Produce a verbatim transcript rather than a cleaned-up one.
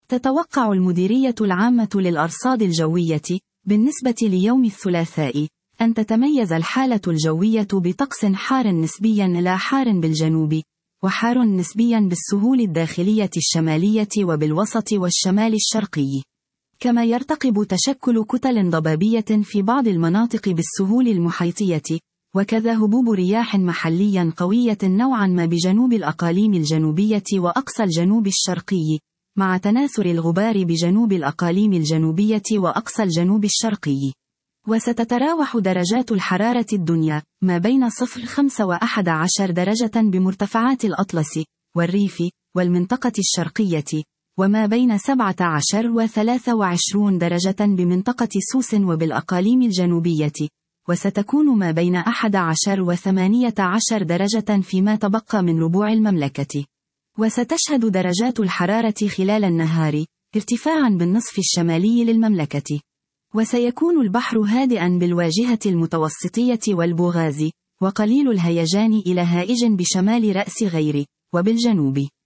تتوقع المديرية العامة للأرصاد الجوية بالنسبة ليوم الثلاثاء أن تتميز الحالة الجوية بطقس حار نسبيا لا حار بالجنوب، وحار نسبيا بالسهول الداخلية الشمالية وبالوسط والشمال الشرقي. كما يرتقب تشكل كتل ضبابية في بعض المناطق بالسهول المحيطية، وكذا هبوب رياح محليا قوية نوعا ما بجنوب الأقاليم الجنوبية وأقصى الجنوب الشرقي، مع تناثر الغبار بجنوب الأقاليم الجنوبية وأقصى الجنوب الشرقي. وستتراوح درجات الحرارة الدنيا ما بين صفر خمسة وأحد عشر درجة بمرتفعات الأطلس والريف والمنطقة الشرقية، وما بين سبعة عشر وثلاثة وعشرين درجة بمنطقة سوس وبالأقاليم الجنوبية، وستكون ما بين أحد عشر وثمانية عشر درجة فيما تبقى من ربوع المملكة. وستشهد درجات الحرارة خلال النهار ارتفاعا بالنصف الشمالي للمملكة. وسيكون البحر هادئا بالواجهة المتوسطية والبوغاز، وقليل الهيجان إلى هائج بشمال رأس غير، وبالجنوب